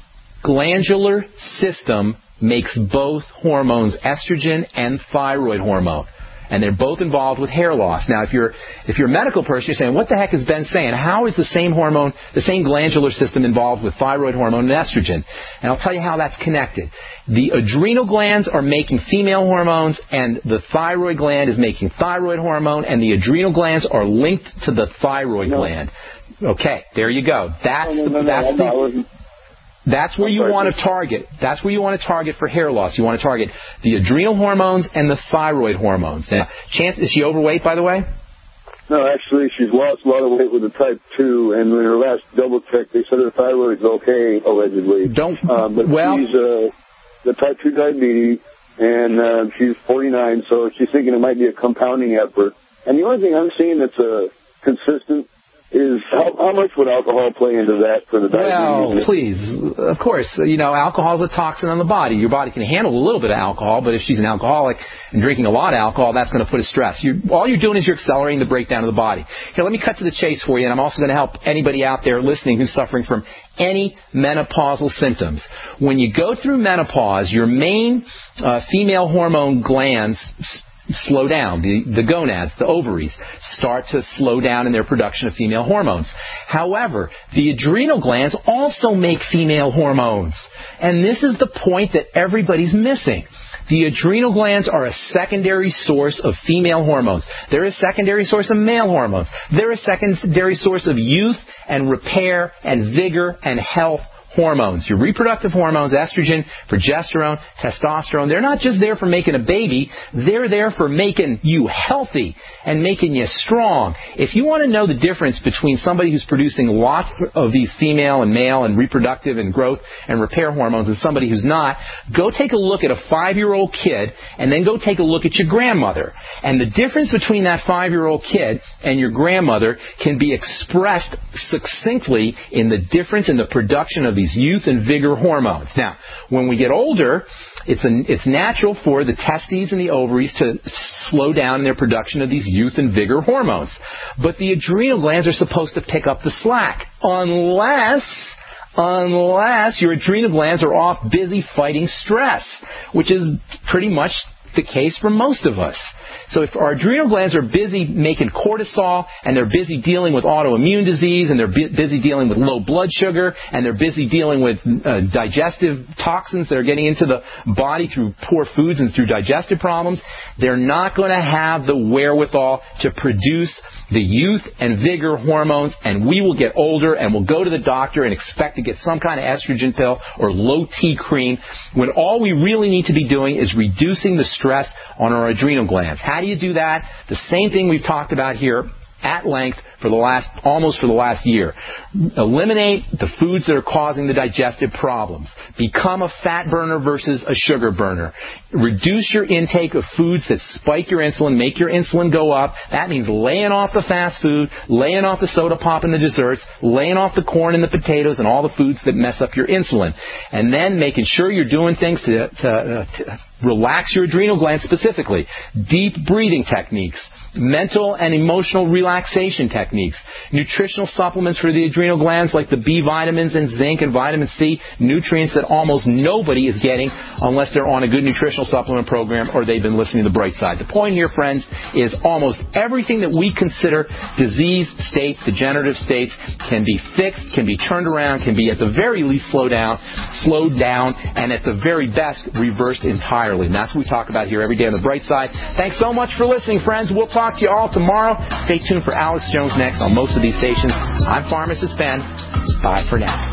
glandular system makes both hormones, estrogen and thyroid hormone. And they're both involved with hair loss. Now, if you're a medical person, you're saying, what the heck is Ben saying? How is the same hormone, the same glandular system involved with thyroid hormone and estrogen? And I'll tell you how that's connected. The adrenal glands are making female hormones, and the thyroid gland is making thyroid hormone, and the adrenal glands are linked to the thyroid gland. Okay, there you go. That's where you want to target. That's where you want to target for hair loss. You want to target the adrenal hormones and the thyroid hormones. Now, is she overweight, by the way? No, actually, she's lost a lot of weight with the type 2, and in her last double check, they said her thyroid's okay, allegedly. She's the type 2 diabetes, and she's 49, so she's thinking it might be a compounding effort. And the only thing I'm seeing that's consistent is how much would alcohol play into that for the diabetes? Well, please, of course, alcohol is a toxin on the body. Your body can handle a little bit of alcohol, but if she's an alcoholic and drinking a lot of alcohol, that's going to put a stress. All you're doing is you're accelerating the breakdown of the body. Here, let me cut to the chase for you, and I'm also going to help anybody out there listening who's suffering from any menopausal symptoms. When you go through menopause, your main female hormone glands slow down. The gonads, the ovaries, start to slow down in their production of female hormones. However, the adrenal glands also make female hormones. And this is the point that everybody's missing. The adrenal glands are a secondary source of female hormones. They're a secondary source of male hormones. They're a secondary source of youth and repair and vigor and health hormones. Your reproductive hormones, estrogen, progesterone, testosterone, they're not just there for making a baby. They're there for making you healthy and making you strong. If you want to know the difference between somebody who's producing lots of these female and male and reproductive and growth and repair hormones and somebody who's not, go take a look at a 5-year-old kid and then go take a look at your grandmother. And the difference between that 5-year-old kid and your grandmother can be expressed succinctly in the difference in the production of these youth and vigor hormones. Now, when we get older, it's natural for the testes and the ovaries to slow down in their production of these youth and vigor hormones. But the adrenal glands are supposed to pick up the slack, unless your adrenal glands are off busy fighting stress, which is pretty much the case for most of us. So if our adrenal glands are busy making cortisol, and they're busy dealing with autoimmune disease, and they're busy dealing with low blood sugar, and they're busy dealing with digestive toxins that are getting into the body through poor foods and through digestive problems, they're not going to have the wherewithal to produce the youth and vigor hormones, and we will get older and we'll go to the doctor and expect to get some kind of estrogen pill or low T cream, when all we really need to be doing is reducing the stress on our adrenal glands. How do you do that? The same thing we've talked about here at length for the last year. Eliminate the foods that are causing the digestive problems. Become a fat burner versus a sugar burner. Reduce your intake of foods that spike your insulin, make your insulin go up. That means laying off the fast food, laying off the soda pop and the desserts, laying off the corn and the potatoes and all the foods that mess up your insulin. And then making sure you're doing things to relax your adrenal glands specifically. Deep breathing techniques, mental and emotional relaxation techniques, nutritional supplements for the adrenal glands like the B vitamins and zinc and vitamin C, nutrients that almost nobody is getting unless they're on a good nutritional supplement program or they've been listening to The Bright Side. The point here, friends, is almost everything that we consider disease states, degenerative states, can be fixed, can be turned around, can be at the very least slowed down, and at the very best reversed entirely. And that's what we talk about here every day on The Bright Side. Thanks so much for listening, friends. We'll talk to you all tomorrow. Stay tuned for Alex Jones next on most of these stations. I'm Pharmacist Ben. Bye for now.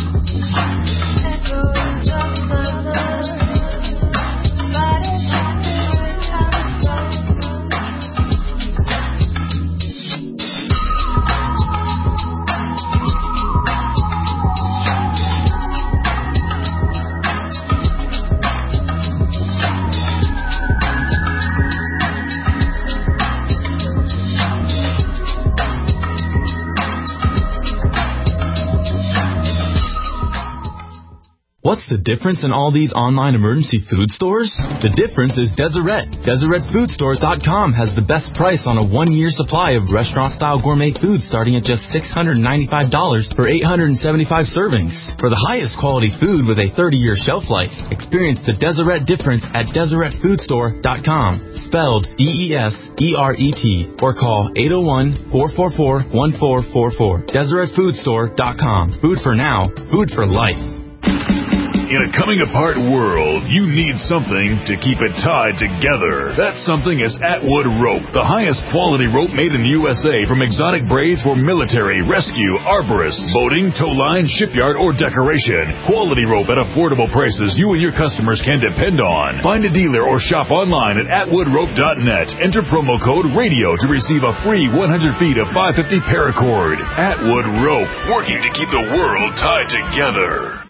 What's the difference in all these online emergency food stores? The difference is Deseret. DeseretFoodStores.com has the best price on a 1-year supply of restaurant-style gourmet food starting at just $695 for 875 servings. For the highest quality food with a 30-year shelf life, experience the Deseret difference at DeseretFoodStore.com, spelled DESERET, or call 801-444-1444. DeseretFoodStore.com. Food for now, food for life. In a coming-apart world, you need something to keep it tied together. That something is Atwood Rope, the highest quality rope made in the USA, from exotic braids for military, rescue, arborists, boating, tow line, shipyard, or decoration. Quality rope at affordable prices you and your customers can depend on. Find a dealer or shop online at atwoodrope.net. Enter promo code RADIO to receive a free 100 feet of 550 paracord. Atwood Rope, working to keep the world tied together.